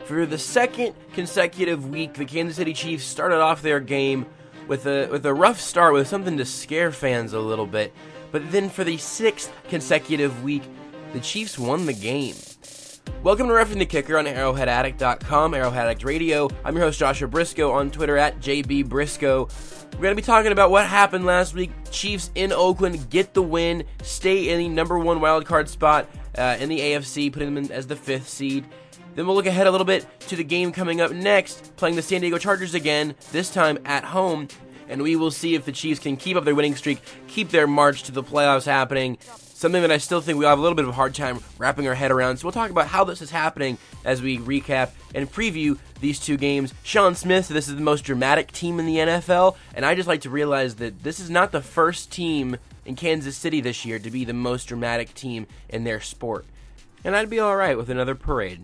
For the second consecutive week, the Kansas City Chiefs started off their game with a rough start, with something to scare fans a little bit. But then for the sixth consecutive week, the Chiefs won the game. Welcome to Roughing the Kicker on ArrowheadAddict.com, Arrowhead Addict Radio. I'm your host, Joshua Briscoe, on Twitter at JBBriscoe. We're going to be talking about what happened last week. Chiefs in Oakland get the win, stay in the number one wildcard spot in the AFC, putting them in as the fifth seed. Then we'll look ahead a little bit to the game coming up next, playing the San Diego Chargers again, this time at home. And we will see if the Chiefs can keep up their winning streak, keep their march to the playoffs happening. Something that I still think we have a little bit of a hard time wrapping our head around. So we'll talk about how this is happening as we recap and preview these two games. Sean Smith, this is the most dramatic team in the NFL, and I just like to realize that this is not the first team in Kansas City this year to be the most dramatic team in their sport. And I'd be alright with another parade.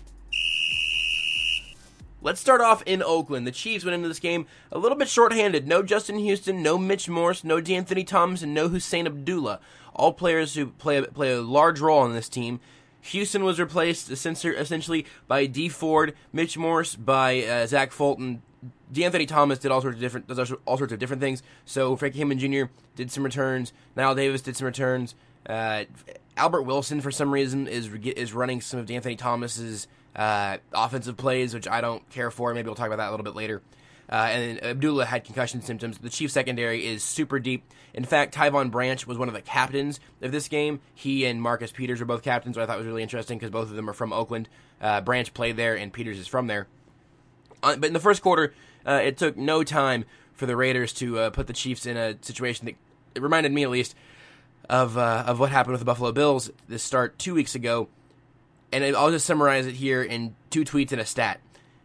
Let's start off in Oakland. The Chiefs went into this game a little bit shorthanded. No Justin Houston, no Mitch Morse, no D'Anthony Thomas, and no Hussein Abdullah. All players who play a large role on this team. Houston was replaced essentially by Dee Ford, Mitch Morse by Zach Fulton. D'Anthony Thomas does all sorts of different things. So Frankie Hammond Jr. did some returns. Niall Davis did some returns. Albert Wilson, for some reason, is running some of D'Anthony Thomas's offensive plays, which I don't care for. Maybe we'll talk about that a little bit later. And Abdullah had concussion symptoms. The Chiefs secondary is super deep. In fact, Tyvon Branch was one of the captains of this game. He and Marcus Peters are both captains, which I thought was really interesting because both of them are from Oakland. Branch played there, and Peters is from there. But in the first quarter, it took no time for the Raiders to put the Chiefs in a situation that, it reminded me at least, of what happened with the Buffalo Bills this start 2 weeks ago. And I'll just summarize it here in two tweets and a stat.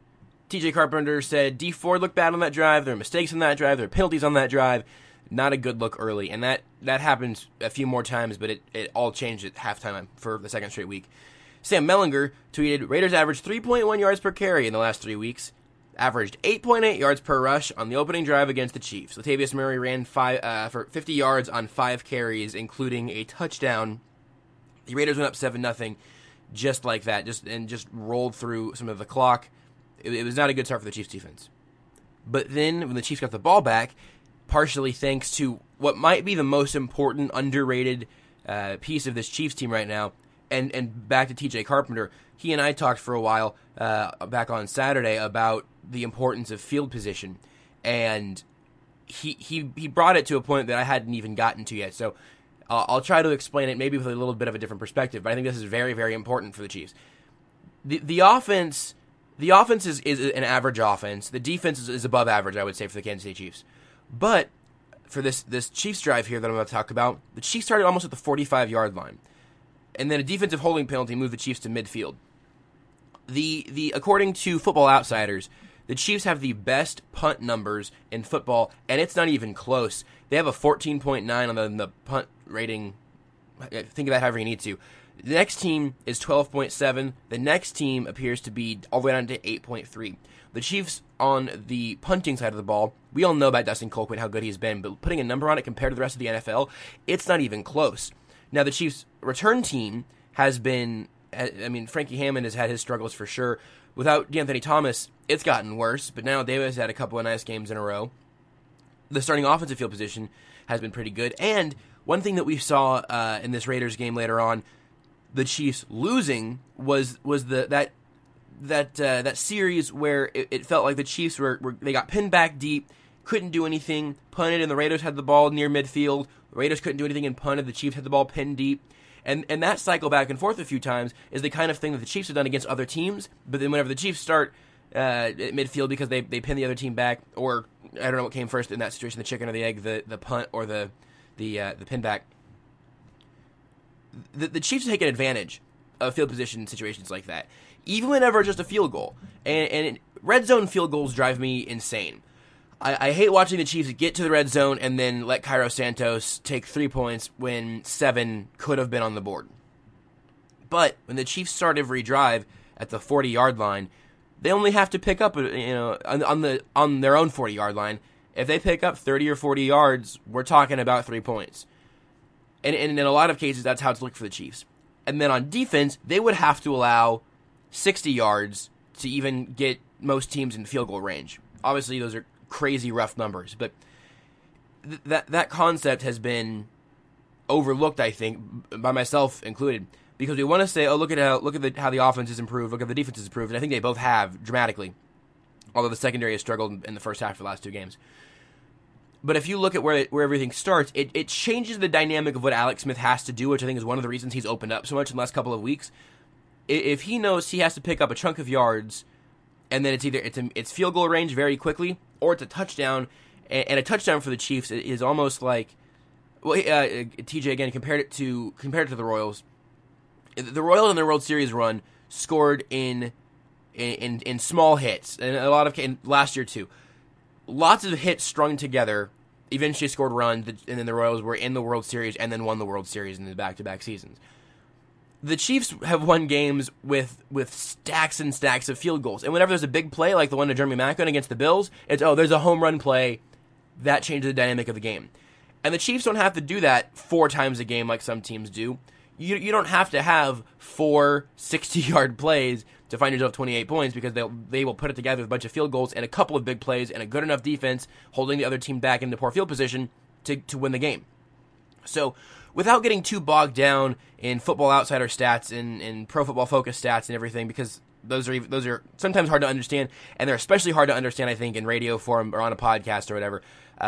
TJ Carpenter said, Dee Ford looked bad on that drive. There were mistakes on that drive. There were penalties on that drive. Not a good look early. And that happens a few more times, but it all changed at halftime for the second straight week. Sam Mellinger tweeted, Raiders averaged 3.1 yards per carry in the last 3 weeks. Averaged 8.8 yards per rush on the opening drive against the Chiefs. Latavius Murray ran for 50 yards on 5 carries, including a touchdown. The Raiders went up 7-0. Just like that, just rolled through some of the clock. It was not a good start for the Chiefs defense. But then when the Chiefs got the ball back, partially thanks to what might be the most important, underrated piece of this Chiefs team right now, and back to TJ Carpenter, he and I talked for a while back on Saturday about the importance of field position, and he brought it to a point that I hadn't even gotten to yet. So I'll try to explain it maybe with a little bit of a different perspective, but I think this is very, very important for the Chiefs. The offense is an average offense. The defense is above average, I would say, for the Kansas City Chiefs. But for this Chiefs drive here that I'm going to talk about, the Chiefs started almost at the 45-yard line. And then a defensive holding penalty moved the Chiefs to midfield. According to Football Outsiders, the Chiefs have the best punt numbers in football, and it's not even close. They have a 14.9 on the punt rating. Think of that however you need to. The next team is 12.7. The next team appears to be all the way down to 8.3. The Chiefs on the punting side of the ball, we all know about Dustin Colquitt, how good he's been, but putting a number on it compared to the rest of the NFL, it's not even close. Now, the Chiefs' return team has been, Frankie Hammond has had his struggles for sure. Without D'Anthony Thomas, it's gotten worse, but now Davis had a couple of nice games in a row. The starting offensive field position has been pretty good, and one thing that we saw in this Raiders game later on, the Chiefs losing was that series where it felt like the Chiefs they got pinned back deep, couldn't do anything, punted, and the Raiders had the ball near midfield. The Raiders couldn't do anything and punted. The Chiefs had the ball pinned deep. And that cycle back and forth a few times is the kind of thing that the Chiefs have done against other teams, but then whenever the Chiefs start at midfield because they pin the other team back, or I don't know what came first in that situation, the chicken or the egg, the punt or the pin back. The Chiefs take advantage of field position situations like that, even whenever it's just a field goal. And red zone field goals drive me insane. I hate watching the Chiefs get to the red zone and then let Cairo Santos take 3 points when 7 could have been on the board. But when the Chiefs start every drive at the 40-yard line, they only have to pick up, on their own 40-yard line. If they pick up 30 or 40 yards, we're talking about 3 points. And in a lot of cases, that's how it's looked for the Chiefs. And then on defense, they would have to allow 60 yards to even get most teams in field goal range. Obviously, those are crazy rough numbers, but that concept has been overlooked, I think, by myself included, because we want to say, oh, look at how the offense has improved, look at the defense has improved, and I think they both have dramatically, although the secondary has struggled in the first half of the last 2 games. But if you look at where everything starts, it changes the dynamic of what Alex Smith has to do, which I think is one of the reasons he's opened up so much in the last couple of weeks. If he knows he has to pick up a chunk of yards, and then it's field goal range very quickly, or it's a touchdown, and a touchdown for the Chiefs is almost like, well, TJ again compared it to the Royals. The Royals in their World Series run scored in small hits, and a lot of last year too. Lots of hits strung together eventually scored runs, and then the Royals were in the World Series and then won the World Series in the back-to-back seasons. The Chiefs have won games with stacks and stacks of field goals, and whenever there's a big play like the one to Jeremy Maclin against the Bills, it's, oh, there's a home run play. That changes the dynamic of the game. And the Chiefs don't have to do that 4 times a game like some teams do. You don't have to have 4 60-yard plays to find yourself 28 points, because they will put it together with a bunch of field goals and a couple of big plays and a good enough defense holding the other team back into poor field position to win the game. So without getting too bogged down in Football Outsider stats and Pro Football Focus stats and everything, because those are sometimes hard to understand, and they're especially hard to understand, I think, in radio form or on a podcast or whatever.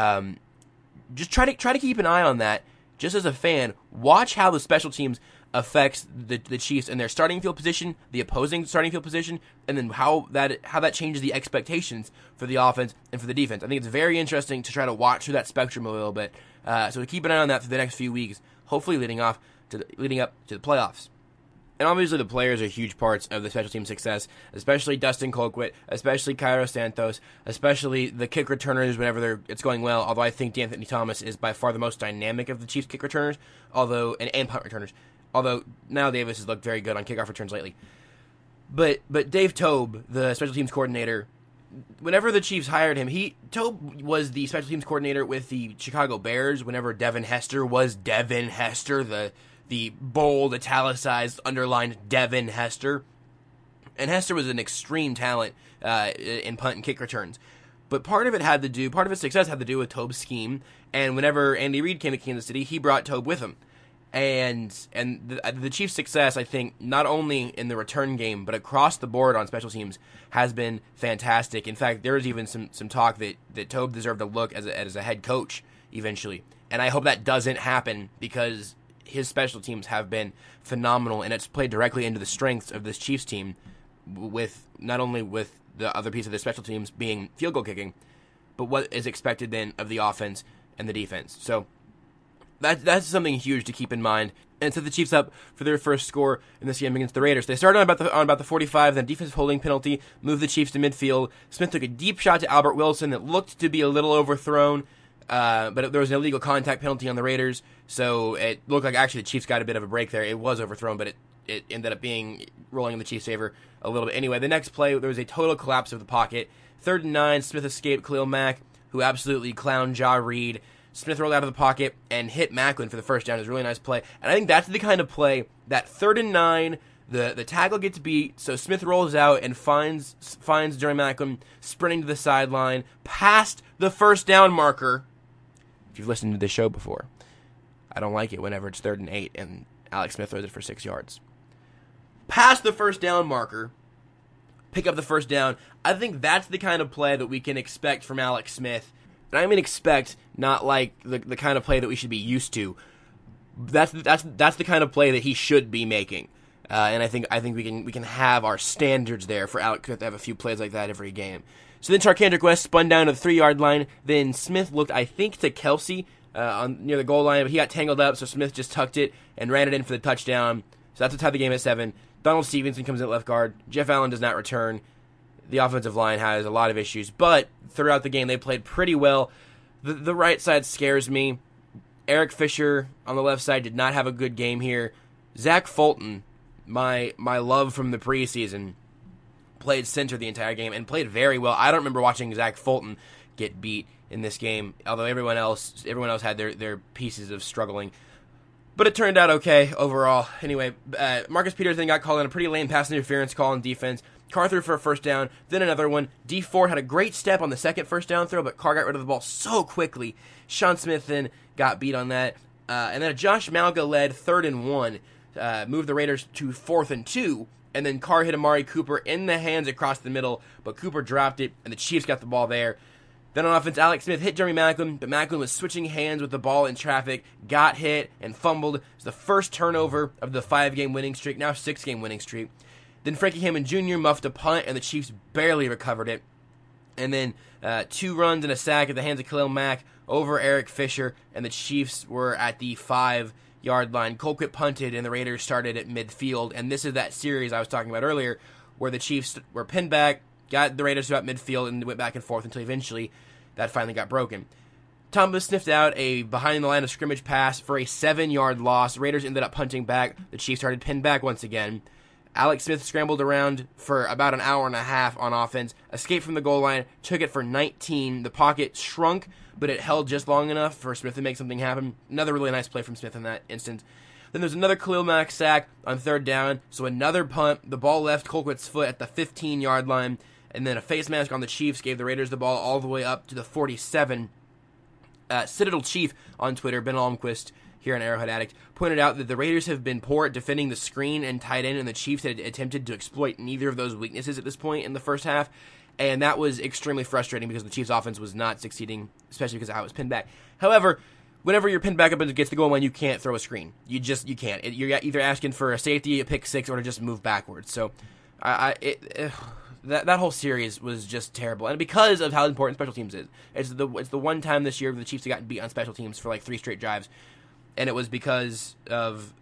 Just try to keep an eye on that. Just as a fan, watch how the special teams affects the Chiefs and their starting field position, the opposing starting field position, and then how that changes the expectations for the offense and for the defense. I think it's very interesting to try to watch through that spectrum a little bit. So keep an eye on that for the next few weeks, hopefully leading up to the playoffs. And obviously the players are huge parts of the special team success, especially Dustin Colquitt, especially Cairo Santos, especially the kick returners whenever it's going well, although I think D'Anthony Thomas is by far the most dynamic of the Chiefs kick returners, and punt returners. Although now Davis has looked very good on kickoff returns lately. But Dave Toub, the special teams coordinator, whenever the Chiefs hired him, Toub was the special teams coordinator with the Chicago Bears whenever Devin Hester was Devin Hester, the bold, italicized, underlined Devin Hester. And Hester was an extreme talent in punt and kick returns. But part of his success had to do with Toub's scheme. And whenever Andy Reid came to Kansas City, he brought Toub with him. And the Chiefs' success, I think, not only in the return game, but across the board on special teams, has been fantastic. In fact, there was even some talk that Toub deserved a look as a head coach eventually. And I hope that doesn't happen, because his special teams have been phenomenal, and it's played directly into the strengths of this Chiefs team, with not only with the other piece of the special teams being field goal kicking, but what is expected then of the offense and the defense. So that's something huge to keep in mind. And set the Chiefs up for their first score in this game against the Raiders. They started on about the 45, then defensive holding penalty moved the Chiefs to midfield. Smith took a deep shot to Albert Wilson that looked to be a little overthrown, but there was an illegal contact penalty on the Raiders, so it looked like actually the Chiefs got a bit of a break there. It was overthrown, but it ended up being rolling in the Chiefs' favor a little bit. Anyway, the next play, there was a total collapse of the pocket. 3rd and 9, Smith escaped Khalil Mack, who absolutely clowned Ja Reed. Smith rolled out of the pocket and hit Maclin for the first down. It was a really nice play. And I think that's the kind of play that 3rd and 9, the tackle gets beat, so Smith rolls out and finds Jeremy Maclin sprinting to the sideline past the first down marker. If you've listened to this show before, I don't like it whenever it's 3rd and 8 and Alex Smith throws it for 6 yards. Past the first down marker, pick up the first down. I think that's the kind of play that we can expect from Alex Smith. And I mean expect, not like the kind of play that we should be used to. That's the kind of play that he should be making. And I think we can have our standards there for Alex Smith to have a few plays like that every game. So then Charcandrick West spun down to the 3-yard line. Then Smith looked, I think, to Kelsey near the goal line, but he got tangled up, so Smith just tucked it and ran it in for the touchdown. So that's what tied the game at 7. Donald Stevenson comes in at left guard. Jeff Allen does not return. The offensive line has a lot of issues, but throughout the game they played pretty well. The right side scares me. Eric Fisher on the left side did not have a good game here. Zach Fulton, my love from the preseason, played center the entire game and played very well. I don't remember watching Zach Fulton get beat in this game, although everyone else had their pieces of struggling. But it turned out okay overall. Anyway, Marcus Peters then got called on a pretty lame pass interference call on defense. Carr threw for a first down, then another one. Dee Ford had a great step on the second first down throw, but Carr got rid of the ball so quickly. Sean Smith then got beat on that. And then a Josh Malga-led 3rd and 1 moved the Raiders to 4th and 2, and then Carr hit Amari Cooper in the hands across the middle, but Cooper dropped it, and the Chiefs got the ball there. Then on offense, Alex Smith hit Jeremy Maclin, but Maclin was switching hands with the ball in traffic, got hit, and fumbled. It was the first turnover of the 5-game winning streak, now 6-game winning streak. Then Frankie Hammond Jr. muffed a punt, and the Chiefs barely recovered it. And then 2 runs and a sack at the hands of Khalil Mack over Eric Fisher, and the Chiefs were at the 5-yard line. Colquitt punted, and the Raiders started at midfield. And this is that series I was talking about earlier, where the Chiefs were pinned back, got the Raiders about midfield, and went back and forth until eventually that finally got broken. Thomas sniffed out a behind-the-line-of-scrimmage pass for a 7-yard loss. Raiders ended up punting back. The Chiefs started pinned back once again. Alex Smith scrambled around for about an hour and a half on offense, escaped from the goal line, took it for 19. The pocket shrunk, but it held just long enough for Smith to make something happen. Another really nice play from Smith in that instance. Then there's another Khalil Mack sack on 3rd down, so another punt. The ball left Colquitt's foot at the 15-yard line, and then a face mask on the Chiefs gave the Raiders the ball all the way up to the 47. Citadel Chief on Twitter, Ben Almquist, here in Arrowhead Addict, pointed out that the Raiders have been poor at defending the screen and tight end, and the Chiefs had attempted to exploit neither of those weaknesses at this point in the first half, and that was extremely frustrating because the Chiefs' offense was not succeeding, especially because I was pinned back. However, whenever you're pinned back up against the goal line, you can't throw a screen. You can't. You're either asking for a safety, a pick six, or to just move backwards. So that whole series was just terrible, and because of how important special teams is, it's the one time this year the Chiefs have gotten beat on special teams for like 3 straight drives. And it was because of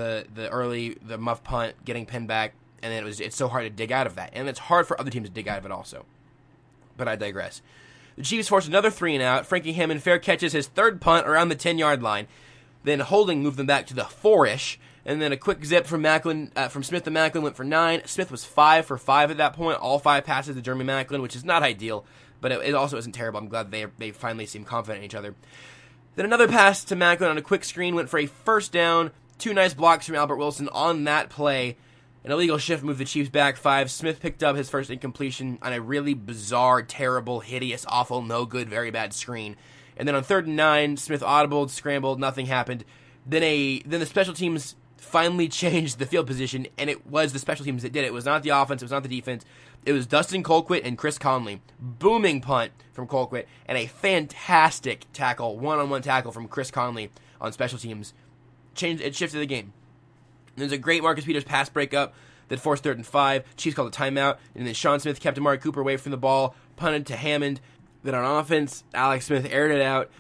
the muff punt getting pinned back, and it's so hard to dig out of that. And it's hard for other teams to dig out of it also. But I digress. The Chiefs forced another 3-and-out. Frankie Hammond fair catches his 3rd punt around the 10-yard line. Then Holding moved them back to the 4-ish. And then a quick zip from Smith to Maclin went for 9. Smith was 5 for 5 at that point. All 5 passes to Jeremy Maclin, which is not ideal, but it also isn't terrible. I'm glad they finally seem confident in each other. Then another pass to Maclin on a quick screen went for a first down. 2 nice blocks from Albert Wilson on that play. An illegal shift moved the Chiefs back 5. Smith picked up his first incompletion on a really bizarre, terrible, hideous, awful, no good, very bad screen. And then on 3rd and 9, Smith audibled, scrambled, nothing happened. Then the special teams finally changed the field position, and it was the special teams that did it. It was not the offense, it was not the defense. It was Dustin Colquitt and Chris Conley. Booming punt from Colquitt, and a fantastic tackle, one-on-one tackle from Chris Conley on special teams. It shifted the game. There's a great Marcus Peters pass breakup that forced 3rd and 5. Chiefs called a timeout, and then Sean Smith kept Amari Cooper away from the ball, punted to Hammond. Then on offense, Alex Smith aired it out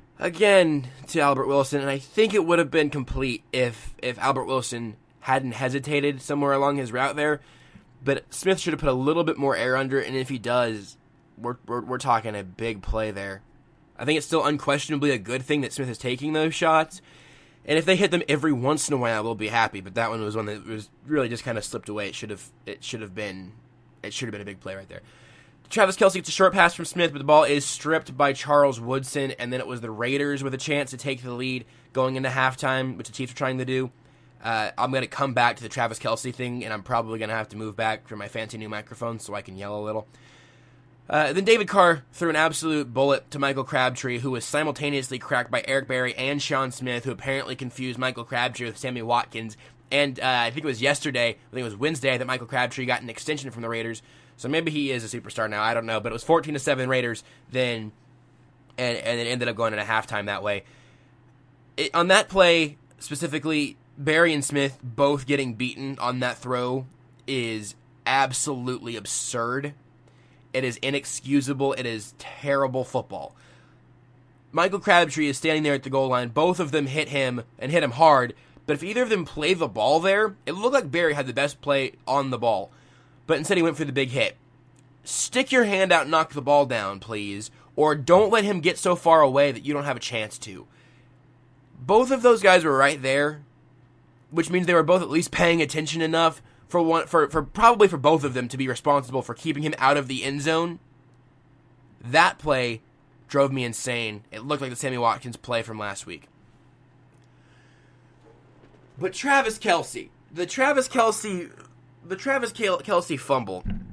again to Albert Wilson, and I think it would have been complete if Albert Wilson hadn't hesitated somewhere along his route there. But Smith should have put a little bit more air under it, and if he does, we're talking a big play there. I think it's still unquestionably a good thing that Smith is taking those shots, and if they hit them every once in a while, we'll be happy. But that one was one that was really just kind of slipped away. It should have been a big play right there. Travis Kelce gets a short pass from Smith, but the ball is stripped by Charles Woodson, and then it was the Raiders with a chance to take the lead going into halftime, which the Chiefs were trying to do. I'm going to come back to the Travis Kelce thing, and I'm probably going to have to move back for my fancy new microphone so I can yell a little. Then David Carr threw an absolute bullet to Michael Crabtree, who was simultaneously cracked by Eric Berry and Sean Smith, who apparently confused Michael Crabtree with Sammy Watkins. And I think it was Wednesday, that Michael Crabtree got an extension from the Raiders. So maybe he is a superstar now, I don't know. But it was 14-7 Raiders then, and it ended up going into halftime that way. On that play, specifically, Berry and Smith both getting beaten on that throw is absolutely absurd. It is inexcusable. It is terrible football. Michael Crabtree is standing there at the goal line. Both of them hit him, and hit him hard. But if either of them played the ball there, it looked like Berry had the best play on the ball. But instead he went for the big hit. Stick your hand out and knock the ball down, please. Or don't let him get so far away that you don't have a chance to. Both of those guys were right there, which means they were both at least paying attention enough for probably for both of them to be responsible for keeping him out of the end zone. That play drove me insane. It looked like the Sammy Watkins play from last week. But the Travis Kelce fumble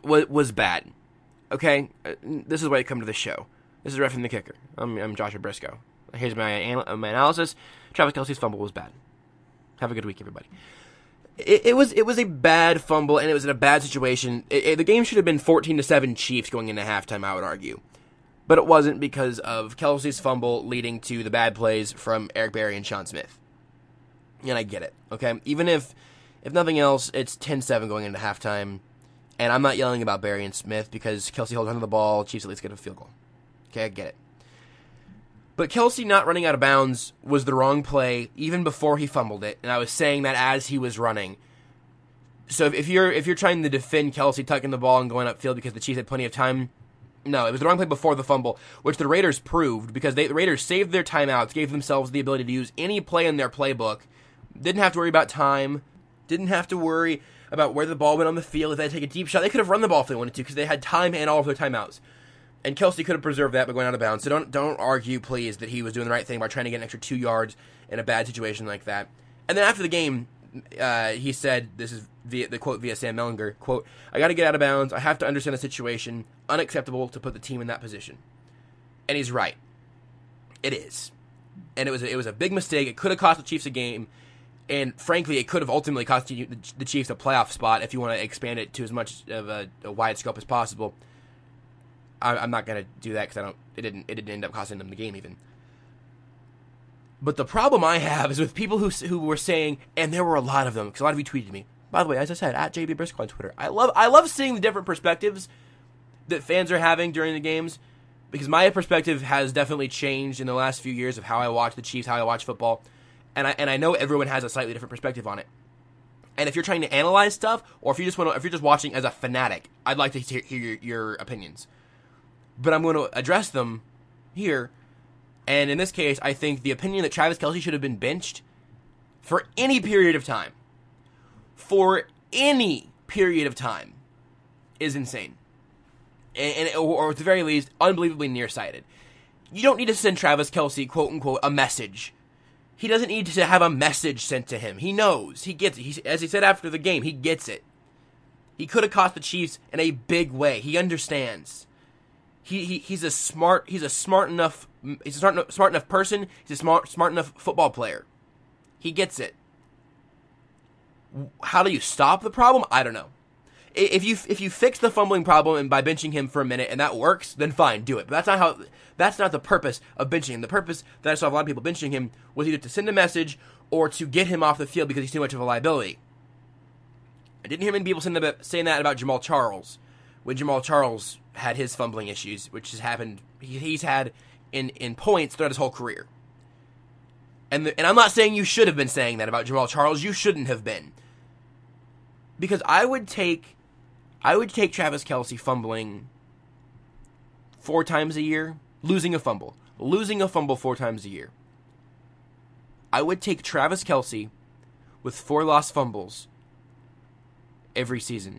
was bad. Okay? This is why you come to the show. This is Reffing the Kicker. I'm Joshua Briscoe. Here's my analysis. Travis Kelce's fumble was bad. Have a good week, everybody. It was a bad fumble, and it was in a bad situation. The game should have been 14-7 Chiefs going into halftime, I would argue. But it wasn't because of Kelce's fumble leading to the bad plays from Eric Berry and Sean Smith. And I get it, okay? Even if nothing else, it's 10-7 going into halftime. And I'm not yelling about Berry and Smith because Kelce holds onto the ball. Chiefs at least get a field goal. Okay, I get it. But Kelce not running out of bounds was the wrong play even before he fumbled it. And I was saying that as he was running. So if you're trying to defend Kelce tucking the ball and going upfield because the Chiefs had plenty of time, no, it was the wrong play before the fumble, which the Raiders proved because the Raiders saved their timeouts, gave themselves the ability to use any play in their playbook, didn't have to worry about time, didn't have to worry about where the ball went on the field. If they had to take a deep shot, they could have run the ball if they wanted to because they had time and all of their timeouts. And Kelce could have preserved that by going out of bounds. So don't argue, please, that he was doing the right thing by trying to get an extra 2 yards in a bad situation like that. And then after the game, he said, this is the quote via Sam Mellinger, quote, "I got to get out of bounds. I have to understand the situation. Unacceptable to put the team in that position." And he's right. It is. And it was a big mistake. It could have cost the Chiefs a game. And frankly, it could have ultimately cost the Chiefs a playoff spot if you want to expand it to as much of a wide scope as possible. I'm not going to do that because it didn't end up costing them the game even. But the problem I have is with people who were saying, and there were a lot of them, because a lot of you tweeted me. By the way, as I said, at JB Briscoe on Twitter, I love seeing the different perspectives that fans are having during the games, because my perspective has definitely changed in the last few years of how I watch the Chiefs, how I watch football, and I know everyone has a slightly different perspective on it. And if you're trying to analyze stuff, or if you're just watching as a fanatic, I'd like to hear your opinions. But I'm going to address them here. And in this case, I think the opinion that Travis Kelce should have been benched for any period of time, is insane. Or at the very least, unbelievably nearsighted. You don't need to send Travis Kelce, quote unquote, a message. He doesn't need to have a message sent to him. He knows. He gets it. As he said after the game, he gets it. He could have cost the Chiefs in a big way. He understands. He's a smart enough person. He's a smart enough football player. He gets it. How do you stop the problem? I don't know. If you fix the fumbling problem and by benching him for a minute and that works, then fine, do it. But that's not the purpose of benching him. The purpose that I saw a lot of people benching him was either to send a message or to get him off the field because he's too much of a liability. I didn't hear many people saying that about Jamal Charles. When Jamal Charles had his fumbling issues, which has happened, he's had in points throughout his whole career. And I'm not saying you should have been saying that about Jamal Charles. You shouldn't have been. Because I would take Travis Kelce fumbling 4 times a year, losing a fumble 4 times a year. I would take Travis Kelce with 4 lost fumbles every season.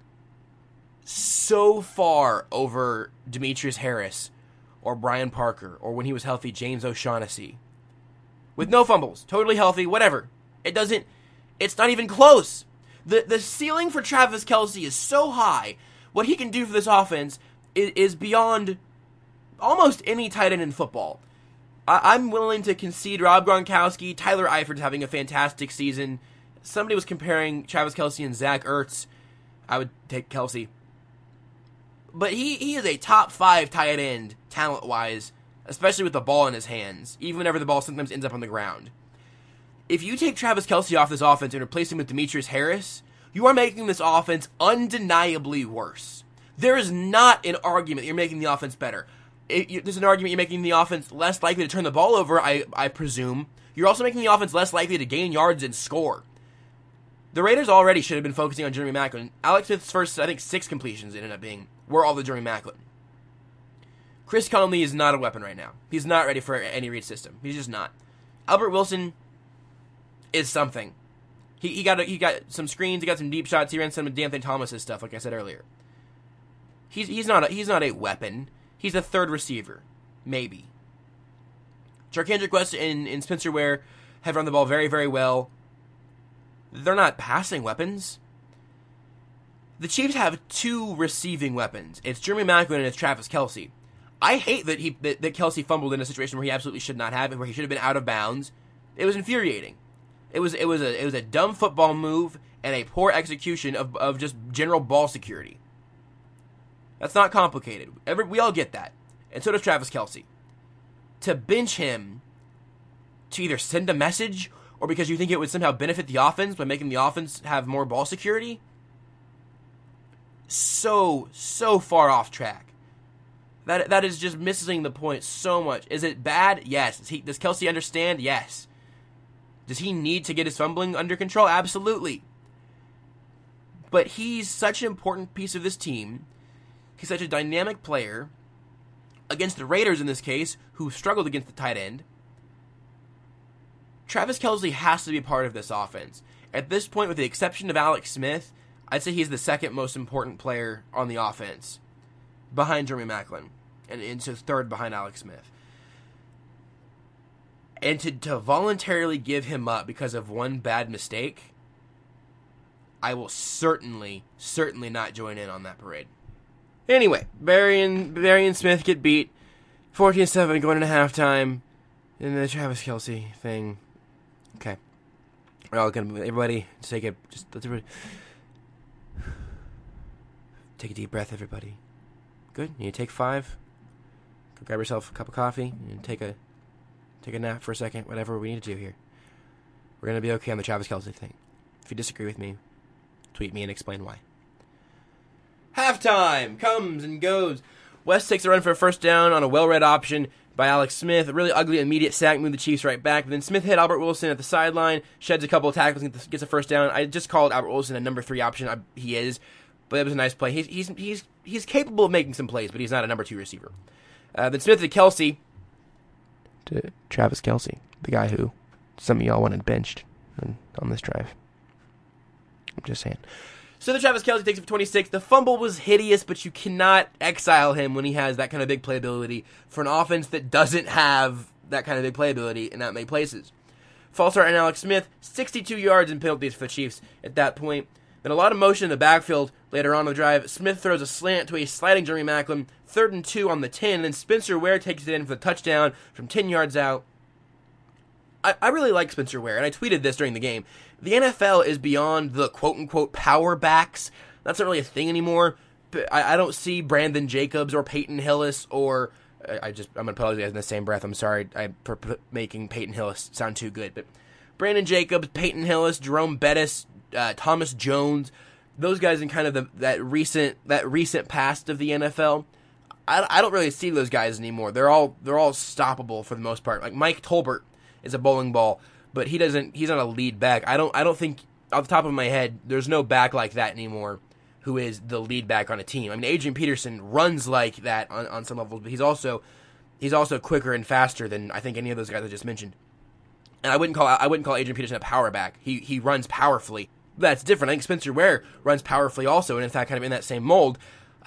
So far over Demetrius Harris or Brian Parker or when he was healthy, James O'Shaughnessy. With no fumbles, totally healthy, whatever. It's not even close. The ceiling for Travis Kelce is so high. What he can do for this offense is beyond almost any tight end in football. I'm willing to concede Rob Gronkowski, Tyler Eifert's having a fantastic season. Somebody was comparing Travis Kelce and Zach Ertz. I would take Kelce. But he is a top 5 tight end, talent-wise, especially with the ball in his hands, even whenever the ball sometimes ends up on the ground. If you take Travis Kelce off this offense and replace him with Demetrius Harris, you are making this offense undeniably worse. There is not an argument that you're making the offense better. There's an argument you're making the offense less likely to turn the ball over, I presume. You're also making the offense less likely to gain yards and score. The Raiders already should have been focusing on Jeremy Maclin. Alex Smith's first, 6 completions ended up being were all the Jeremy Maclin. Chris Conley is not a weapon right now. He's not ready for any read system. He's just not. Albert Wilson is something. He got some screens. He got some deep shots. He ran some of D'Anthony Thomas's stuff, like I said earlier. He's not a weapon. He's a third receiver, maybe. Charkandrick West and Spencer Ware have run the ball very, very well. They're not passing weapons. The Chiefs have two receiving weapons. It's Jeremy Maclin and it's Travis Kelce. I hate that that Kelce fumbled in a situation where he absolutely should not have it, where he should have been out of bounds. It was infuriating. It was a dumb football move and a poor execution of just general ball security. That's not complicated. We all get that. And so does Travis Kelce. To bench him to either send a message or because you think it would somehow benefit the offense by making the offense have more ball security, so far off track. That is just missing the point so much. Is it bad? Yes. Does Kelce understand? Yes. Does he need to get his fumbling under control? Absolutely. But he's such an important piece of this team. He's such a dynamic player against the Raiders in this case, who struggled against the tight end. Travis Kelce has to be part of this offense. At this point, with the exception of Alex Smith, I'd say he's the second most important player on the offense, behind Jeremy Maclin, and so third behind Alex Smith. And to voluntarily give him up because of one bad mistake, I will certainly not join in on that parade. Anyway, Barry and Smith get beat 14-7 going into halftime in the Travis Kelce thing. Okay. We're all gonna everybody take a deep breath, everybody. Good. You take 5. Go grab yourself a cup of coffee and take a nap for a second, whatever we need to do here. We're gonna be okay on the Travis Kelce thing. If you disagree with me, tweet me and explain why. Halftime comes and goes. West takes a run for a first down on a well-read option by Alex Smith. A really ugly immediate sack, moved the Chiefs right back. But then Smith hit Albert Wilson at the sideline, sheds a couple of tackles, and gets a first down. I just called Albert Wilson a number 3 option. He is, but it was a nice play. He's capable of making some plays, but he's not a number 2 receiver. Then Smith to Kelce. To Travis Kelce, the guy who some of y'all wanted benched on this drive. I'm just saying. So the Travis Kelce takes it for 26. The fumble was hideous, but you cannot exile him when he has that kind of big playability for an offense that doesn't have that kind of big playability in that many places. False start on Alex Smith, 62 yards and penalties for the Chiefs at that point. Then a lot of motion in the backfield later on in the drive. Smith throws a slant to a sliding Jeremy Maclin, 3rd and 2 on the 10. Then Spencer Ware takes it in for the touchdown from 10 yards out. I really like Spencer Ware, and I tweeted this during the game. The NFL is beyond the quote-unquote power backs. That's not really a thing anymore. I don't see Brandon Jacobs or Peyton Hillis or... I'm going to put all these guys in the same breath. I'm sorry for making Peyton Hillis sound too good. But Brandon Jacobs, Peyton Hillis, Jerome Bettis, Thomas Jones, those guys in kind of that recent past of the NFL. I don't really see those guys anymore. They're all stoppable for the most part. Like Mike Tolbert is a bowling ball, but he's not a lead back. I don't think, off the top of my head, there's no back like that anymore who is the lead back on a team. I mean, Adrian Peterson runs like that on some levels, but he's also quicker and faster than I think any of those guys I just mentioned. And I wouldn't call Adrian Peterson a power back. He runs powerfully. That's different. I think Spencer Ware runs powerfully also, and in fact, kind of in that same mold.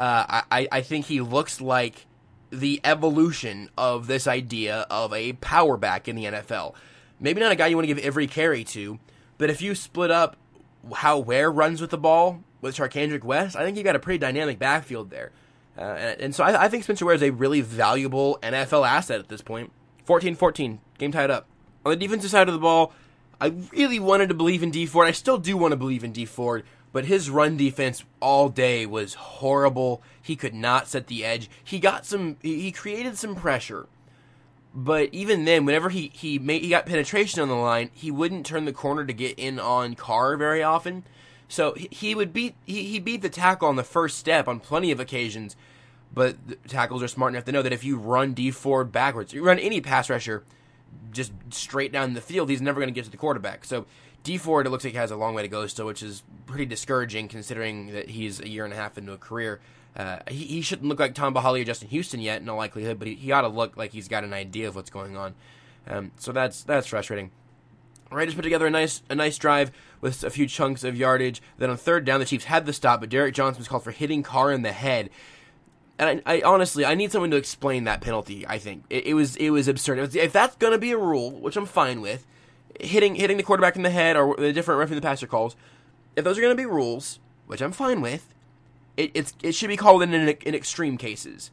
I think he looks like the evolution of this idea of a power back in the NFL. Maybe not a guy you want to give every carry to, but if you split up how Ware runs with the ball with Charcandrick West, I think you got a pretty dynamic backfield there. And so I think Spencer Ware is a really valuable NFL asset at this point. 14-14, game tied up. On the defensive side of the ball, I really wanted to believe in Dee Ford. I still do want to believe in Dee Ford, but his run defense all day was horrible. He could not set the edge. He created some pressure, but even then, whenever he got penetration on the line, he wouldn't turn the corner to get in on Carr very often. So he beat the tackle on the first step on plenty of occasions, but the tackles are smart enough to know that if you run Dee Ford backwards, you run any pass rusher just straight down the field, he's never going to get to the quarterback. So Dee Ford, it looks like he has a long way to go still, which is pretty discouraging considering that he's a year and a half into a career. He shouldn't look like Tom Bahali or Justin Houston yet, in all likelihood, but he ought to look like he's got an idea of what's going on. So that's frustrating. Raiders put together a nice drive with a few chunks of yardage. Then on 3rd down, the Chiefs had the stop, but Derek Johnson was called for hitting Carr in the head. And I honestly, I need someone to explain that penalty. I think it was absurd. If that's going to be a rule, which I'm fine with, hitting the quarterback in the head or the different roughing the passer calls, if those are going to be rules, which I'm fine with, it should be called in extreme cases.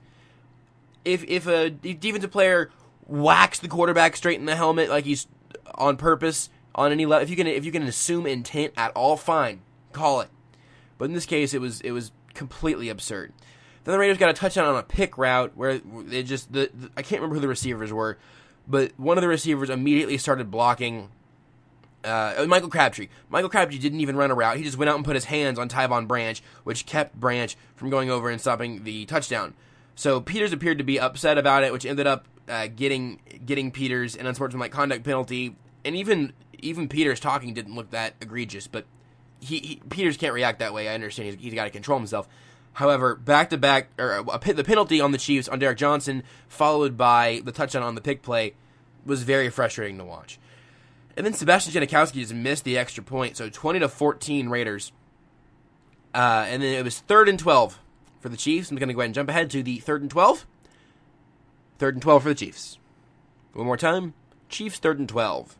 If a defensive player whacks the quarterback straight in the helmet like he's on purpose on any level, if you can assume intent at all, fine, call it. But in this case, it was completely absurd. Then the Raiders got a touchdown on a pick route where they just I can't remember who the receivers were, but one of the receivers immediately started blocking Michael Crabtree. Michael Crabtree didn't even run a route. He just went out and put his hands on Tyvon Branch, which kept Branch from going over and stopping the touchdown. So Peters appeared to be upset about it, which ended up getting Peters an unsportsmanlike conduct penalty. And even Peters talking didn't look that egregious, but Peters can't react that way. I understand he's got to control himself. However, back-to-back, the penalty on the Chiefs on Derek Johnson, followed by the touchdown on the pick play, was very frustrating to watch. And then Sebastian Janikowski just missed the extra point, so 20-14 Raiders. And then it was 3rd and 12 for the Chiefs. I'm going to go ahead and jump ahead to the 3rd and 12. 3rd and 12 for the Chiefs. One more time. Chiefs 3rd and 12.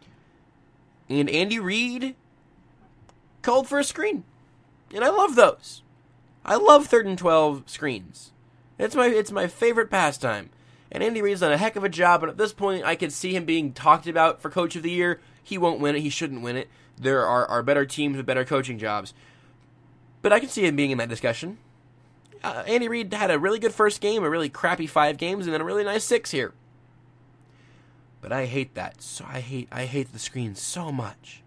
And Andy Reid called for a screen. And I love those. I love 3rd and 12 screens. It's my favorite pastime. And Andy Reid's done a heck of a job, and at this point, I could see him being talked about for Coach of the Year. He won't win it. He shouldn't win it. There are better teams with better coaching jobs. But I can see him being in that discussion. Andy Reid had a really good first game, a really crappy 5 games, and then a really nice 6 here. But I hate that. So I hate the screen so much.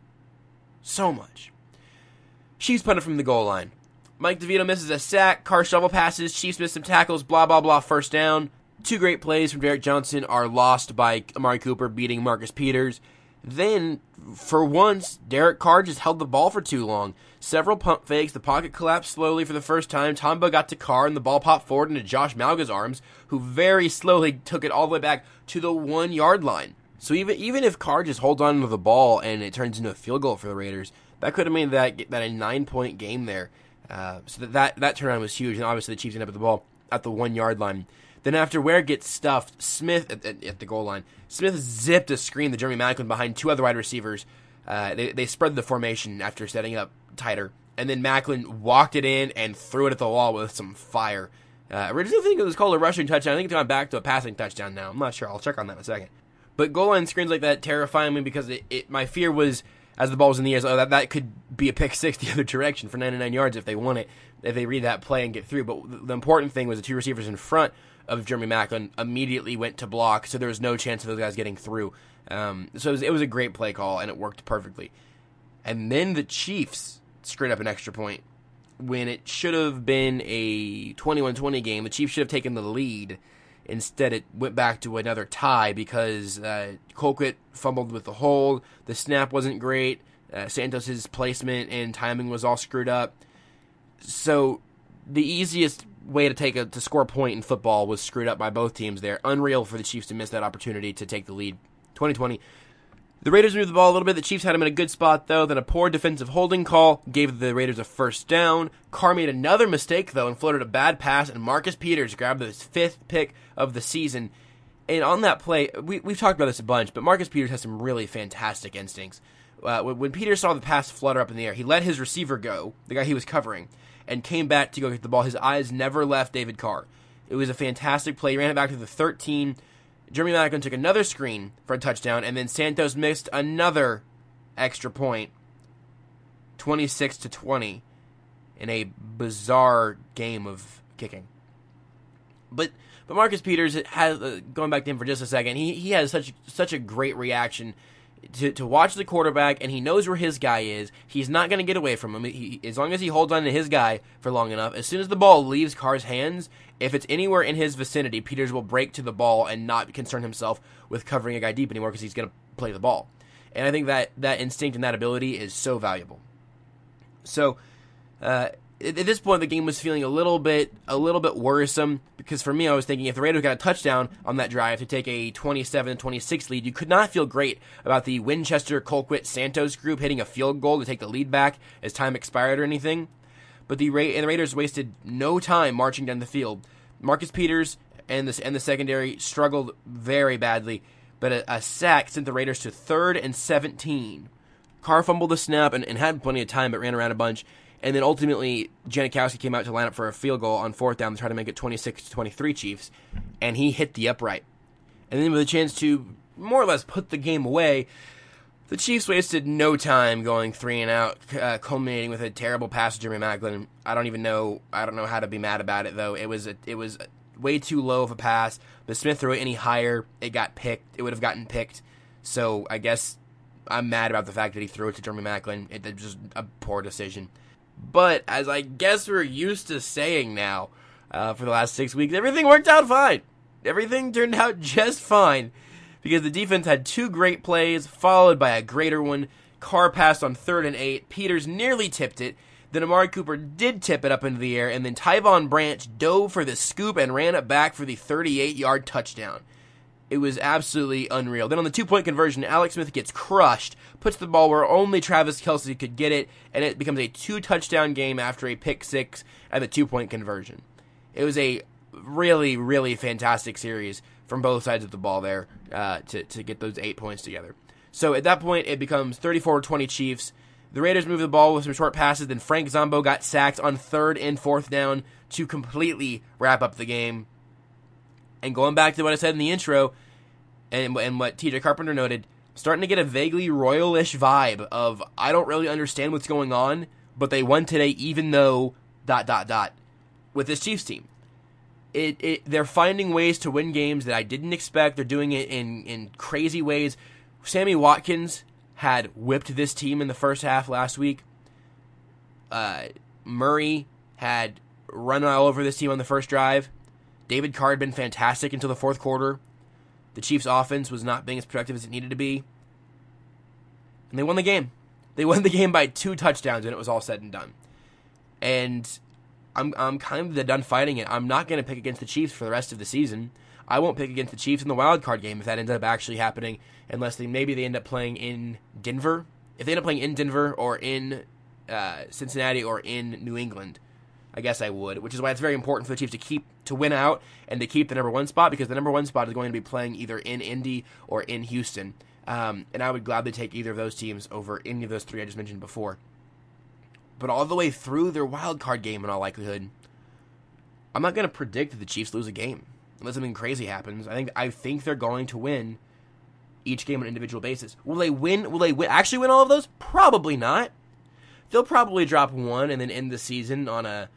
So much. Chiefs punted from the goal line. Mike DeVito misses a sack. Carr shovel passes. Chiefs miss some tackles. Blah, blah, blah. First down. 2 great plays from Derek Johnson are lost by Amari Cooper beating Marcus Peters. Then, for once, Derek Carr just held the ball for too long. Several pump fakes. The pocket collapsed slowly for the first time. Tomba got to Carr, and the ball popped forward into Josh Malga's arms, who very slowly took it all the way back to the 1-yard line. So even if Carr just holds on to the ball and it turns into a field goal for the Raiders, that could have made that a 9-point game there. So that turnaround was huge, and obviously the Chiefs ended up with the ball at the 1-yard line. Then after Ware gets stuffed, Smith at the goal line, Smith zipped a screen to Jeremy Maclin behind 2 other wide receivers. They spread the formation after setting up tighter, and then Maclin walked it in and threw it at the wall with some fire. Originally I think it was called a rushing touchdown. I think it's gone back to a passing touchdown now. I'm not sure. I'll check on that in a second. But goal line screens like that terrify me because my fear was, as the ball was in the air, that could be a pick 6 the other direction for 99 yards if they won it, if they read that play and get through. But the important thing was the 2 receivers in front of Jeremy Maclin immediately went to block, so there was no chance of those guys getting through. So it was a great play call, and it worked perfectly. And then the Chiefs screwed up an extra point. When it should have been a 21-20 game, the Chiefs should have taken the lead. Instead, it went back to another tie because Colquitt fumbled with the hold. The snap wasn't great. Santos' placement and timing was all screwed up. So the easiest way to score a point in football was screwed up by both teams there. Unreal for the Chiefs to miss that opportunity to take the lead. 2020. The Raiders moved the ball a little bit. The Chiefs had him in a good spot, though. Then a poor defensive holding call gave the Raiders a first down. Carr made another mistake, though, and floated a bad pass, and Marcus Peters grabbed his 5th pick of the season. And on that play, we've talked about this a bunch, but Marcus Peters has some really fantastic instincts. When Peters saw the pass flutter up in the air, he let his receiver go, the guy he was covering, and came back to go get the ball. His eyes never left David Carr. It was a fantastic play. He ran it back to the 13. Jeremy Maclin took another screen for a touchdown, and then Santos missed another extra point, 26-20, in a bizarre game of kicking. But Marcus Peters has, going back to him for just a second, he has such a great reaction to watch the quarterback, and he knows where his guy is. He's not going to get away from him. As long as he holds on to his guy for long enough, as soon as the ball leaves Carr's hands, if it's anywhere in his vicinity, Peters will break to the ball and not concern himself with covering a guy deep anymore because he's going to play the ball. And I think that instinct and that ability is so valuable. So, at this point, the game was feeling a little bit worrisome because for me, I was thinking if the Raiders got a touchdown on that drive to take a 27-26 lead, you could not feel great about the Winchester, Colquitt, Santos group hitting a field goal to take the lead back as time expired or anything. But the Raiders wasted no time marching down the field. Marcus Peters and the secondary struggled very badly, but a sack sent the Raiders to 3rd and 17. Carr fumbled the snap and had plenty of time, but ran around a bunch. And then ultimately, Janikowski came out to line up for a field goal on 4th down to try to make it 26-23 Chiefs, and he hit the upright. And then with a chance to more or less put the game away, the Chiefs wasted no time going 3 and out, culminating with a terrible pass to Jeremy Maclin. I don't know how to be mad about it, though. It was way too low of a pass. But Smith threw it any higher, it got picked. It would have gotten picked. So I guess I'm mad about the fact that he threw it to Jeremy Maclin. It was just a poor decision. But as I guess we're used to saying now for the last 6 weeks, everything worked out fine. Everything turned out just fine because the defense had 2 great plays followed by a greater one. Carr passed on 3rd and 8. Peters nearly tipped it. Then Amari Cooper did tip it up into the air, and then Tyvon Branch dove for the scoop and ran it back for the 38-yard touchdown. It was absolutely unreal. Then on the 2-point conversion, Alex Smith gets crushed, puts the ball where only Travis Kelce could get it, and it becomes a 2-touchdown game after a pick 6 at the 2-point conversion. It was a really, really fantastic series from both sides of the ball there to get those 8 points together. So at that point, it becomes 34-20 Chiefs. The Raiders moved the ball with some short passes, then Frank Zombo got sacked on 3rd and 4th down to completely wrap up the game. And going back to what I said in the intro, and what TJ Carpenter noted, starting to get a vaguely royal-ish vibe of, I don't really understand what's going on, but they won today even though ... with this Chiefs team. They're finding ways to win games that I didn't expect. They're doing it in crazy ways. Sammy Watkins had whipped this team in the first half last week. Murray had run all over this team on the first drive. David Carr had been fantastic until the 4th quarter. The Chiefs' offense was not being as productive as it needed to be. And they won the game. They won the game by 2 touchdowns, and it was all said and done. And I'm kind of done fighting it. I'm not going to pick against the Chiefs for the rest of the season. I won't pick against the Chiefs in the wild card game if that ends up actually happening, unless they end up playing in Denver. If they end up playing in Denver or in Cincinnati or in New England, I guess I would, which is why it's very important for the Chiefs to win out and to keep the number 1 spot, because the number 1 spot is going to be playing either in Indy or in Houston. And I would gladly take either of those teams over any of those 3 I just mentioned before. But all the way through their wild card game, in all likelihood, I'm not going to predict that the Chiefs lose a game unless something crazy happens. I think they're going to win each game on an individual basis. Will they win? Actually win all of those? Probably not. They'll probably drop 1 and then end the season on a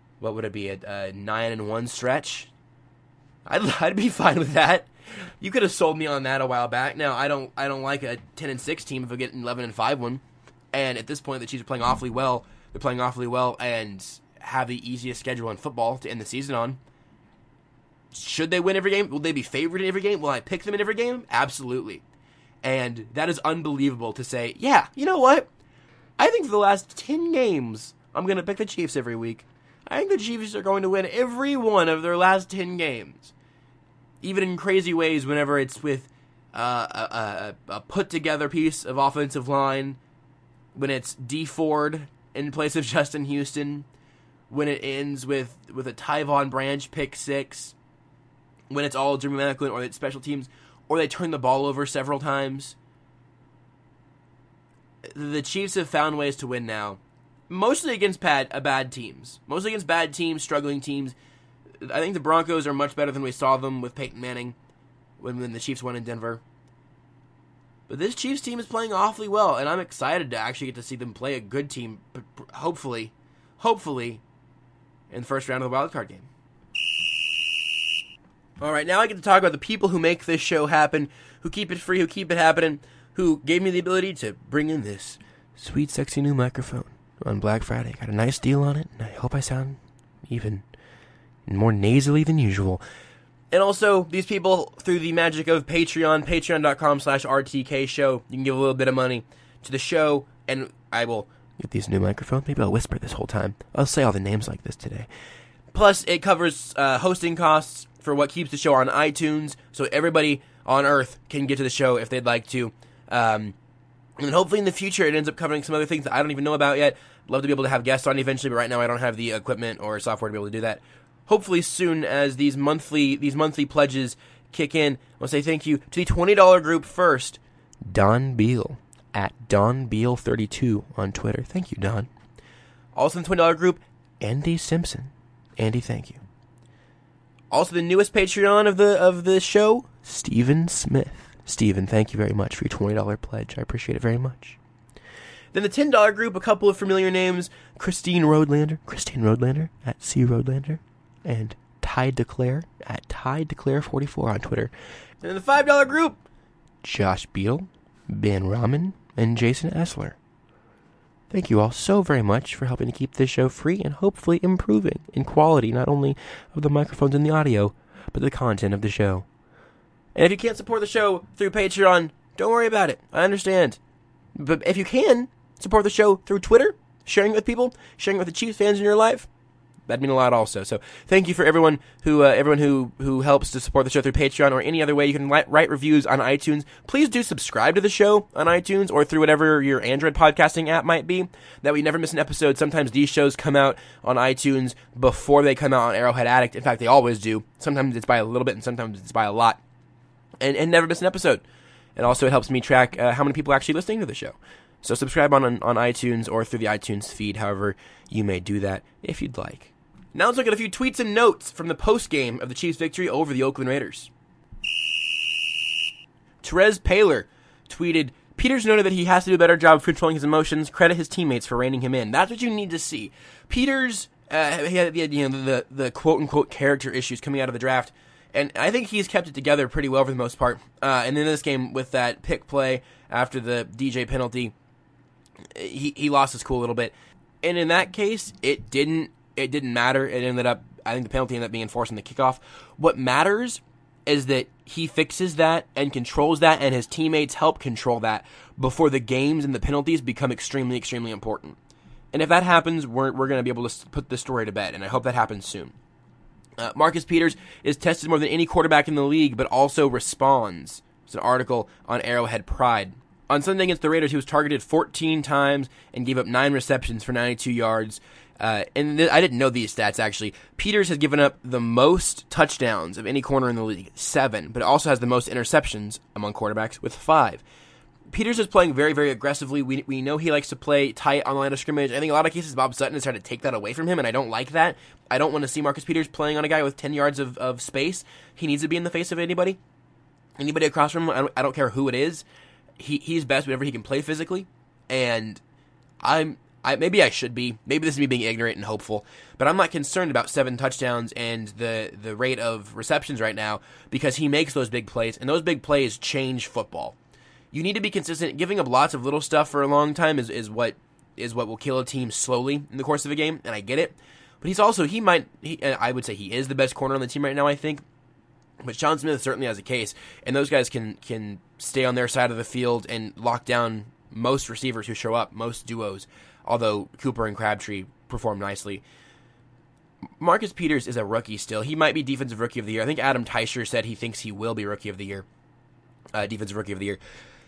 9-1 stretch. I'd be fine with that. You could have sold me on that a while back. Now I don't like a 10-6 team if we get an 11-5 one. And at this point, the Chiefs are playing awfully well. They're playing awfully well and have the easiest schedule in football to end the season on. Should they win every game? Will they be favored in every game? Will I pick them in every game? Absolutely. And that is unbelievable to say, yeah, you know what? I think for the last 10 games, I'm going to pick the Chiefs every week. I think the Chiefs are going to win every one of their last 10 games. Even in crazy ways whenever it's with a put-together piece of offensive line, when it's Dee Ford in place of Justin Houston, when it ends with a Tyvon Branch pick 6, when it's all Jeremy Maclin or it's special teams, or they turn the ball over several times. The Chiefs have found ways to win now, mostly against bad teams. Mostly against bad teams, struggling teams. I think the Broncos are much better than we saw them with Peyton Manning when the Chiefs won in Denver. But this Chiefs team is playing awfully well, and I'm excited to actually get to see them play a good team, hopefully, in the first round of the wildcard game. All right, now I get to talk about the people who make this show happen, who keep it free, who keep it happening, who gave me the ability to bring in this sweet, sexy new microphone on Black Friday. Got a nice deal on it, and I hope I sound even more nasally than usual. And also, these people, through the magic of Patreon, patreon.com/RTK show, you can give a little bit of money to the show, and I will get these new microphones. Maybe I'll whisper this whole time. I'll say all the names like this today. Plus, it covers hosting costs for what keeps the show on iTunes, so everybody on Earth can get to the show if they'd like to. And hopefully in the future, it ends up covering some other things that I don't even know about yet. Love to be able to have guests on eventually, but right now I don't have the equipment or software to be able to do that. Hopefully soon, as these monthly pledges kick in, I'll say thank you to the $20 group first. Don Beal, at DonBeal32 on Twitter. Thank you, Don. Also in the $20 group, Andy Simpson. Andy, thank you. Also the newest Patreon of the show, Stephen Smith. Stephen, thank you very much for your $20 pledge. I appreciate it very much. Then the $10 group, a couple of familiar names, Christine Roadlander at C Roadlander, and Ty Declare at Ty Declare44 on Twitter. And in the $5 group, Josh Beal, Ben Rahman, and Jason Essler. Thank you all so very much for helping to keep this show free and hopefully improving in quality, not only of the microphones and the audio, but the content of the show. And if you can't support the show through Patreon, don't worry about it. I understand. But if you can support the show through Twitter, sharing it with people, sharing it with the Chiefs fans in your life, that'd mean a lot also. So thank you for everyone who helps to support the show through Patreon or any other way. You can write reviews on iTunes. Please do subscribe to the show on iTunes or through whatever your Android podcasting app might be. That way you never miss an episode. Sometimes these shows come out on iTunes before they come out on Arrowhead Addict. In fact, they always do. Sometimes it's by a little bit and sometimes it's by a lot. And never miss an episode. And also it helps me track how many people are actually listening to the show. So subscribe on iTunes or through the iTunes feed, however you may do that if you'd like. Now let's look at a few tweets and notes from the post-game of the Chiefs' victory over the Oakland Raiders. Terez Paylor tweeted, Peters noted that he has to do a better job of controlling his emotions. Credit his teammates for reining him in. That's what you need to see. Peters, he had the quote-unquote character issues coming out of the draft, and I think he's kept it together pretty well for the most part. And in this game, with that pick play after the DJ penalty, he lost his cool a little bit. And in that case, it didn't matter. It ended up, I think the penalty ended up being enforced in the kickoff. What matters is that he fixes that and controls that, and his teammates help control that before the games and the penalties become extremely, extremely important. And if that happens, we're going to be able to put this story to bed, and I hope that happens soon. Marcus Peters is tested more than any quarterback in the league, but also responds. It's an article on Arrowhead Pride. On Sunday against the Raiders, he was targeted 14 times and gave up 9 receptions for 92 yards. I didn't know these stats, actually. Peters has given up the most touchdowns of any corner in the league, 7, but also has the most interceptions among quarterbacks with 5. Peters is playing very, very aggressively. We know he likes to play tight on the line of scrimmage. I think a lot of cases Bob Sutton has tried to take that away from him, and I don't like that. I don't want to see Marcus Peters playing on a guy with 10 yards of space. He needs to be in the face of anybody across from him. I don't care who it is. He's best whenever he can play physically, and maybe I should be. Maybe this is me being ignorant and hopeful, but I'm not concerned about 7 touchdowns and the rate of receptions right now because he makes those big plays, and those big plays change football. You need to be consistent. Giving up lots of little stuff for a long time is what will kill a team slowly in the course of a game, and I get it. But I would say he is the best corner on the team right now, I think. But Sean Smith certainly has a case, and those guys can stay on their side of the field and lock down most receivers who show up, most duos, although Cooper and Crabtree perform nicely. Marcus Peters is a rookie still. He might be Defensive Rookie of the Year. I think Adam Teicher said he thinks he will be Rookie of the Year, Defensive Rookie of the Year.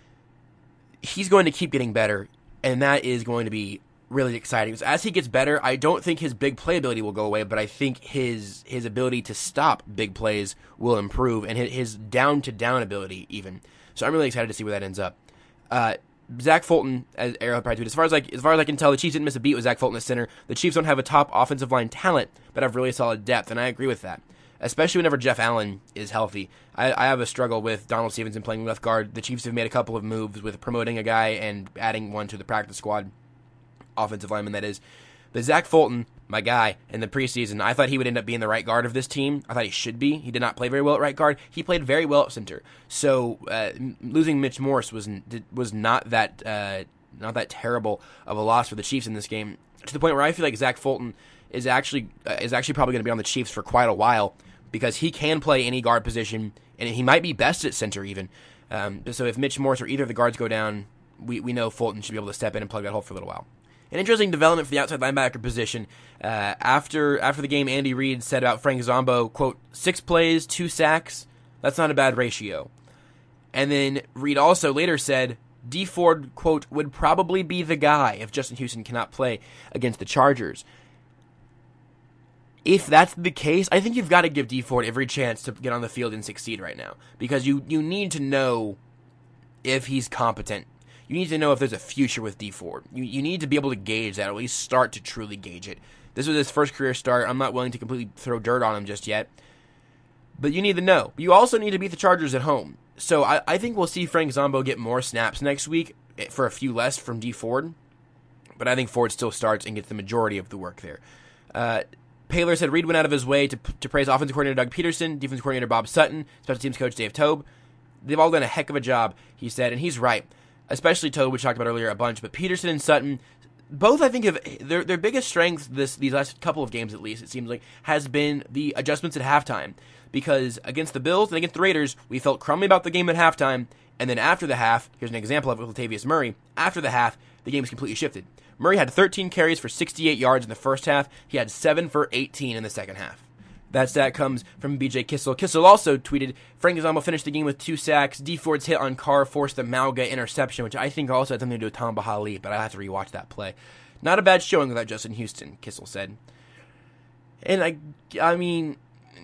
He's going to keep getting better, and that is going to be really exciting. So as he gets better, I don't think his big play ability will go away, but I think his ability to stop big plays will improve, and his down-to-down ability even. So I'm really excited to see where that ends up. Zach Fulton, as Arrowhead Pride tweeted, as far as I can tell, the Chiefs didn't miss a beat with Zach Fulton at center. The Chiefs don't have a top offensive line talent, but have really solid depth, and I agree with that. Especially whenever Jeff Allen is healthy. I have a struggle with Donald Stevenson playing left guard. The Chiefs have made a couple of moves with promoting a guy and adding one to the practice squad, offensive lineman that is. But Zach Fulton, my guy, in the preseason, I thought he would end up being the right guard of this team. I thought he should be. He did not play very well at right guard. He played very well at center. So losing Mitch Morse was not that terrible of a loss for the Chiefs in this game, to the point where I feel like Zach Fulton is actually probably going to be on the Chiefs for quite a while, because he can play any guard position, and he might be best at center even. So if Mitch Morse or either of the guards go down, we know Fulton should be able to step in and plug that hole for a little while. An interesting development for the outside linebacker position. After the game, Andy Reid said about Frank Zombo, quote, 6 plays, 2 sacks. That's not a bad ratio. And then Reid also later said, Dee Ford, quote, would probably be the guy if Justin Houston cannot play against the Chargers. If that's the case, I think you've got to give Dee Ford every chance to get on the field and succeed right now, because you need to know if he's competent. you need to know if there's a future with Dee Ford. You need to be able to gauge that, or at least start to truly gauge it. This was his first career start. I'm not willing to completely throw dirt on him just yet. But you need to know. You also need to beat the Chargers at home. So I think we'll see Frank Zombo get more snaps next week for a few less from Dee Ford. But I think Ford still starts and gets the majority of the work there. Paylor said Reed went out of his way to praise offensive coordinator Doug Peterson, defensive coordinator Bob Sutton, special teams coach Dave Toub. They've all done a heck of a job, he said, and he's right. Especially Toub, which we talked about earlier a bunch. But Peterson and Sutton, both, I think, have their biggest strengths these last couple of games, at least, it seems like, has been the adjustments at halftime. Because against the Bills and against the Raiders, we felt crummy about the game at halftime, and then after the half, here's an example of it with Latavius Murray, after the half, the game was completely shifted. Murray had 13 carries for 68 yards in the first half. He had 7 for 18 in the second half. That stat comes from BJ Kissel. Kissel also tweeted, Frank Zombo finished the game with 2 sacks. Dee Ford's hit on Carr forced the Malga interception, which I think also had something to do with Tom Bahali, but I have to rewatch that play. Not a bad showing without Justin Houston, Kissel said. And I mean,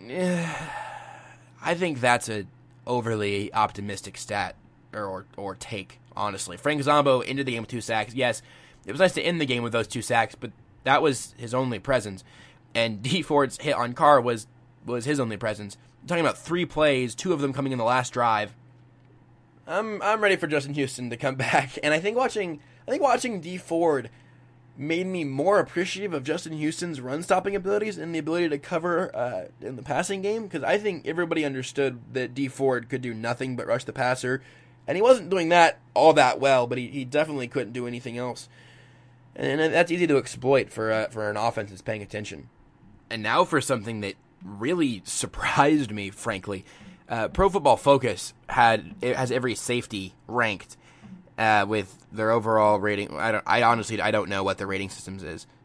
I think that's a overly optimistic stat or take, honestly. Frank Zombo ended the game with 2 sacks. Yes, it was nice to end the game with those 2 sacks, but that was his only presence. And Dee Ford's hit on Carr was his only presence. I'm talking about 3 plays, 2 of them coming in the last drive. I'm ready for Justin Houston to come back, and I think watching Dee Ford made me more appreciative of Justin Houston's run-stopping abilities and the ability to cover in the passing game, because I think everybody understood that Dee Ford could do nothing but rush the passer, and he wasn't doing that all that well, but he definitely couldn't do anything else. And that's easy to exploit for an offense that's paying attention. And now for something that really surprised me, frankly. Pro Football Focus has every safety ranked with their overall rating. I honestly don't know what the rating system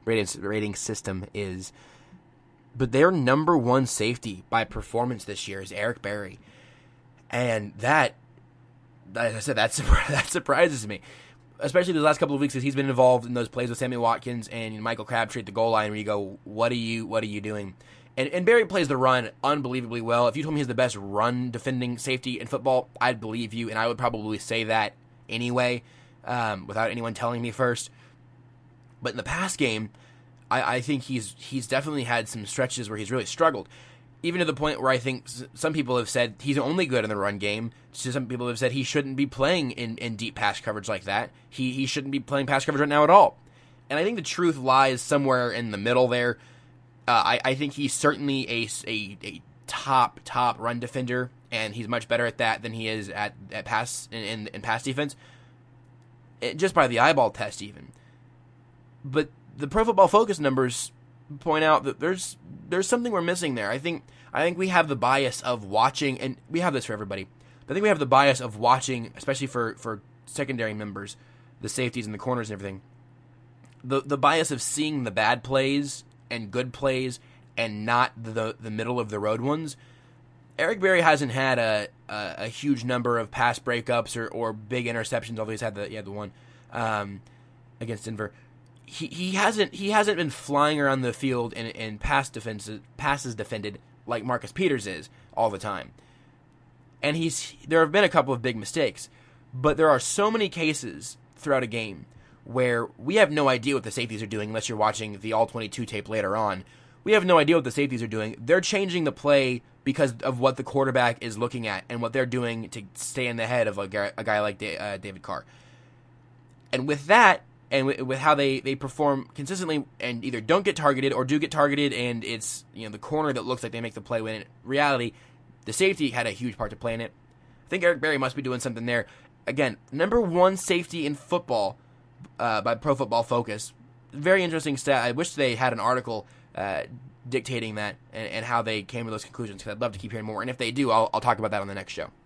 is. But their number 1 safety by performance this year is Eric Berry. And that, as I said, that surprises me. Especially the last couple of weeks as he's been involved in those plays with Sammy Watkins and Michael Crabtree at the goal line where you go, what are you doing? And Barry plays the run unbelievably well. If you told me he's the best run defending safety in football, I'd believe you, and I would probably say that anyway, without anyone telling me first. But in the pass game, I think he's definitely had some stretches where he's really struggled. Even to the point where I think some people have said he's only good in the run game. Some people have said he shouldn't be playing in deep pass coverage like that. He shouldn't be playing pass coverage right now at all. And I think the truth lies somewhere in the middle there. I think he's certainly a top run defender, and he's much better at that than he is at pass in pass defense, just by the eyeball test even. But the Pro Football Focus numbers point out that there's something we're missing there. I think we have the bias of watching, and we have this for everybody. But I think we have the bias of watching, especially for secondary members, the safeties and the corners and everything. The bias of seeing the bad plays and good plays and not the middle of the road ones. Eric Berry hasn't had a huge number of pass breakups or big interceptions, although he had the one against Denver. He hasn't been flying around the field in passes defended like Marcus Peters is all the time. And there have been a couple of big mistakes, but there are so many cases throughout a game where we have no idea what the safeties are doing unless you're watching the All-22 tape later on. We have no idea what the safeties are doing. They're changing the play because of what the quarterback is looking at and what they're doing to stay in the head of a guy like David Carr. And with that, and with how they perform consistently and either don't get targeted or do get targeted, and it's the corner that looks like they make the play when in reality the safety had a huge part to play in it. I think Eric Berry must be doing something there. Again, number 1 safety in football by Pro Football Focus. Very interesting stat. I wish they had an article dictating that and how they came to those conclusions, because I'd love to keep hearing more. And if they do, I'll talk about that on the next show.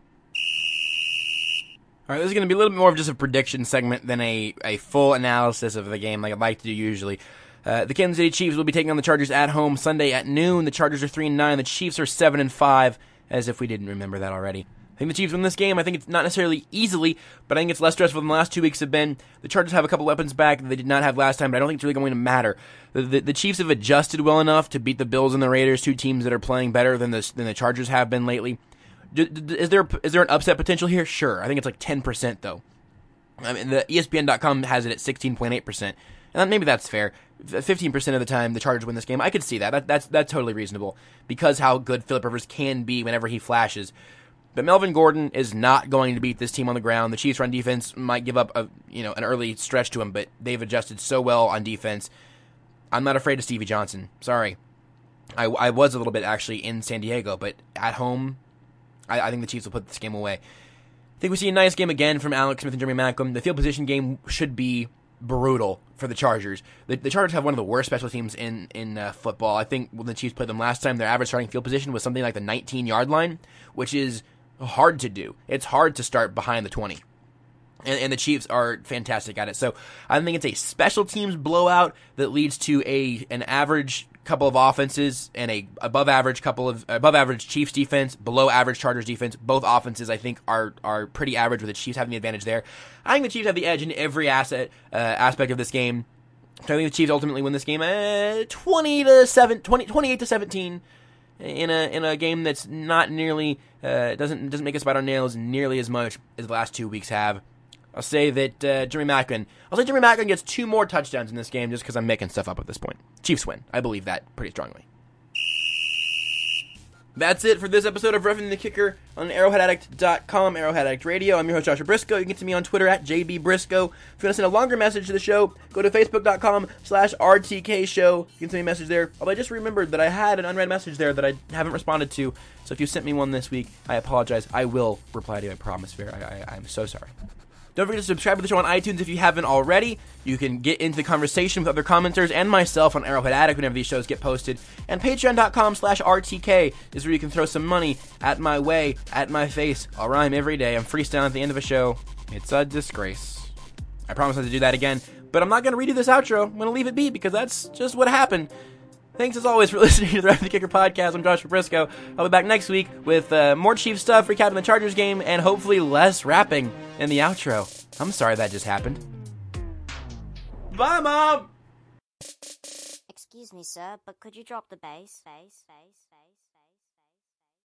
All right, this is going to be a little bit more of just a prediction segment than a full analysis of the game like I'd like to do usually. The Kansas City Chiefs will be taking on the Chargers at home Sunday at noon. The Chargers are 3-9. The Chiefs are 7-5, as if we didn't remember that already. I think the Chiefs win this game. I think it's not necessarily easily, but I think it's less stressful than the last 2 weeks have been. The Chargers have a couple weapons back that they did not have last time, but I don't think it's really going to matter. The Chiefs have adjusted well enough to beat the Bills and the Raiders, 2 teams that are playing better than the Chargers have been lately. Is there an upset potential here? Sure. I think it's like 10%, though. I mean, the ESPN.com has it at 16.8%. And maybe that's fair. 15% of the time the Chargers win this game. I could see that. That's totally reasonable because how good Phillip Rivers can be whenever he flashes. But Melvin Gordon is not going to beat this team on the ground. The Chiefs' run defense might give up an early stretch to him, but they've adjusted so well on defense. I'm not afraid of Stevie Johnson. Sorry. I was a little bit actually in San Diego, but at home, I think the Chiefs will put this game away. I think we see a nice game again from Alex Smith and Jeremy Maclin. The field position game should be brutal for the Chargers. The Chargers have one of the worst special teams in football. I think when the Chiefs played them last time, their average starting field position was something like the 19-yard line, which is hard to do. It's hard to start behind the 20. And the Chiefs are fantastic at it. So I think it's a special teams blowout that leads to an average couple of offenses and a above average Chiefs defense, below average Chargers defense. Both offenses I think are pretty average, with the Chiefs having the advantage there. I think the Chiefs have the edge in every aspect of this game. So I think the Chiefs ultimately win this game 28 to 17 in a game that's not nearly doesn't make us bite our nails nearly as much as the last 2 weeks have. I'll say that Jeremy Maclin gets 2 more touchdowns in this game just because I'm making stuff up at this point. Chiefs win. I believe that pretty strongly. That's it for this episode of Roughing the Kicker on ArrowheadAddict.com, Arrowhead Addict Radio. I'm your host, Joshua Briscoe. You can get to me on Twitter at JBBriscoe. If you want to send a longer message to the show, go to Facebook.com/RTK Show. You can send me a message there. Although I just remembered that I had an unread message there that I haven't responded to. So if you sent me one this week, I apologize. I will reply to you, I promise. I'm so sorry. Don't forget to subscribe to the show on iTunes if you haven't already. You can get into the conversation with other commenters and myself on Arrowhead Addict whenever these shows get posted. And Patreon.com/RTK is where you can throw some money at my way, at my face. I'll rhyme every day. I'm freestyling at the end of a show. It's a disgrace. I promise not to do that again, but I'm not going to redo this outro. I'm going to leave it be because that's just what happened. Thanks as always for listening to the Roughing the Kicker podcast. I'm Joshua Briscoe. I'll be back next week with more Chiefs stuff, recapping the Chargers game, and hopefully less rapping in the outro. I'm sorry that just happened. Bye, Mom! Excuse me, sir, but could you drop the bass?